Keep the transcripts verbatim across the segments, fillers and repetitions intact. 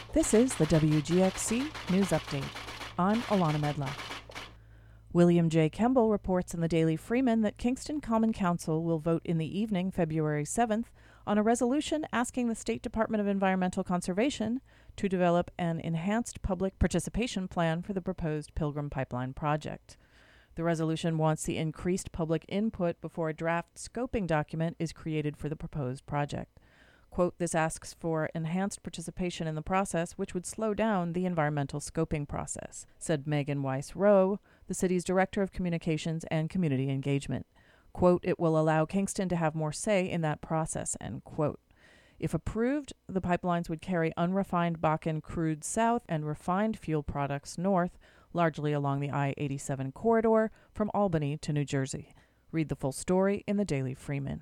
This is the W G X C News Update. I'm Alana Medlock. William J. Kemble reports in the Daily Freeman that Kingston Common Council will vote in the evening, February seventh, on a resolution asking the State Department of Environmental Conservation to develop an enhanced public participation plan for the proposed Pilgrim Pipeline project. The resolution wants the increased public input before a draft scoping document is created for the proposed project. Quote, this asks for enhanced participation in the process, which would slow down the environmental scoping process, said Megan Weiss-Rowe, the city's Director of Communications and Community Engagement. Quote, it will allow Kingston to have more say in that process, end quote. If approved, the pipelines would carry unrefined Bakken crude south and refined fuel products north, largely along the I eighty-seven corridor from Albany to New Jersey. Read the full story in the Daily Freeman.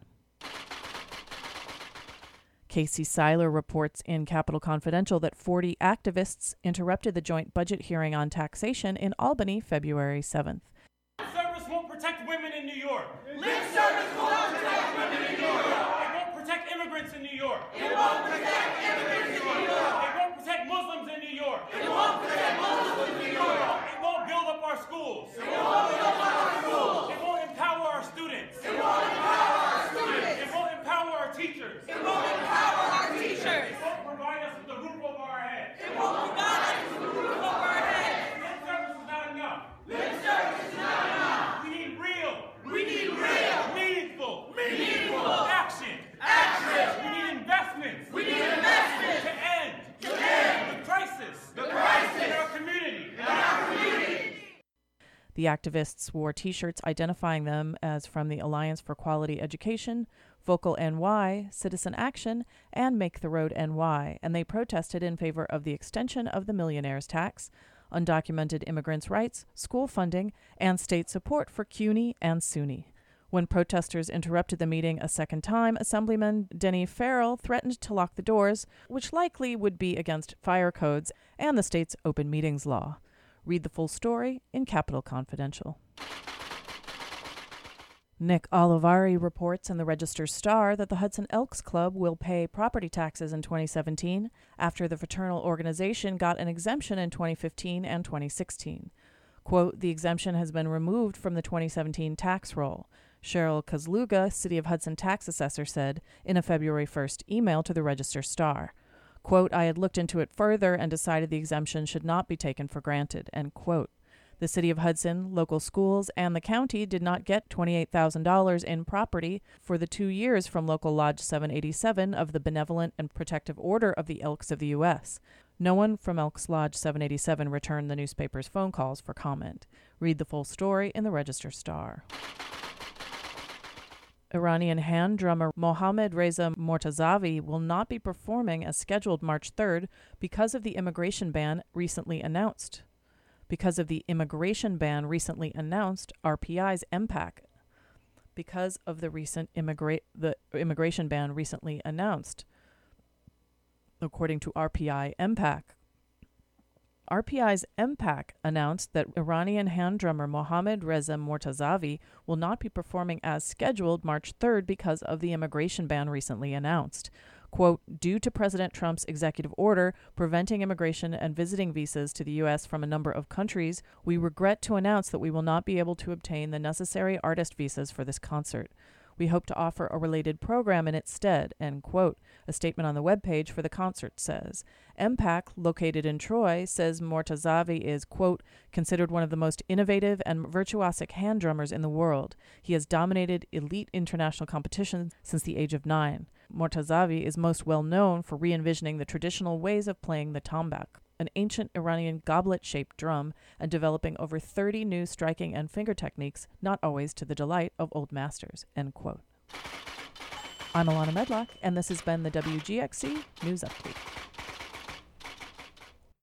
Casey Seiler reports in Capital Confidential that forty activists interrupted the joint budget hearing on taxation in Albany February seventh. Lip service won't protect women in New York. Lip service won't protect women in New York. It won't protect immigrants in New York. It won't protect immigrants in New York. It won't protect Muslims in New York. It won't protect Muslims in New York. It won't build up our schools. It won't build up our schools. It won't empower our students. It won't empower our students. It won't empower our teachers. It won't empower our teachers. It won't provide us with a roof over our heads. It won't provide us with a roof over our heads. Lip service is not enough. Lip service is not enough. We need real. We need real. Meaningful. Meaningful. Action. Action. We need investments. We need investments. To end. To end. The crisis. The crisis. In our community. In our community. The activists wore T-shirts identifying them as from the Alliance for Quality Education, Vocal N Y, Citizen Action, and Make the Road N Y, and they protested in favor of the extension of the millionaire's tax, undocumented immigrants' rights, school funding, and state support for CUNY and SUNY. When protesters interrupted the meeting a second time, Assemblyman Denny Farrell threatened to lock the doors, which likely would be against fire codes and the state's open meetings law. Read the full story in Capital Confidential. Nick Olivari reports in the Register-Star that the Hudson Elks Club will pay property taxes in twenty seventeen after the fraternal organization got an exemption in twenty fifteen and twenty sixteen. Quote, the exemption has been removed from the twenty seventeen tax roll, Cheryl Kozluga, City of Hudson tax assessor, said in a February first email to the Register-Star. Quote, I had looked into it further and decided the exemption should not be taken for granted, end quote. The City of Hudson, local schools, and the county did not get twenty-eight thousand dollars in property for the two years from Local Lodge seven eighty-seven of the Benevolent and Protective Order of the Elks of the U S No one from Elks Lodge seven eighty-seven returned the newspaper's phone calls for comment. Read the full story in the Register-Star. Iranian hand drummer Mohammad Reza Mortazavi will not be performing as scheduled March third because of the immigration ban recently announced. Because of the immigration ban recently announced, R P I's M PAC. Because of the recent immigra- the immigration ban recently announced, according to R P I M PAC. R P I's M PAC announced that Iranian hand drummer Mohammad Reza Mortazavi will not be performing as scheduled March third because of the immigration ban recently announced. Quote, due to President Trump's executive order preventing immigration and visiting visas to the U S from a number of countries, we regret to announce that we will not be able to obtain the necessary artist visas for this concert. We hope to offer a related program in its stead, end quote. A statement on the webpage for the concert says. M PAC, located in Troy, says Mortazavi is, quote, considered one of the most innovative and virtuosic hand drummers in the world. He has dominated elite international competitions since the age of nine. Mortazavi is most well known for re-envisioning the traditional ways of playing the tambak, an ancient Iranian goblet-shaped drum, and developing over thirty new striking and finger techniques, not always to the delight of old masters, end quote. I'm Alana Medlock, and this has been the W G X C News Update.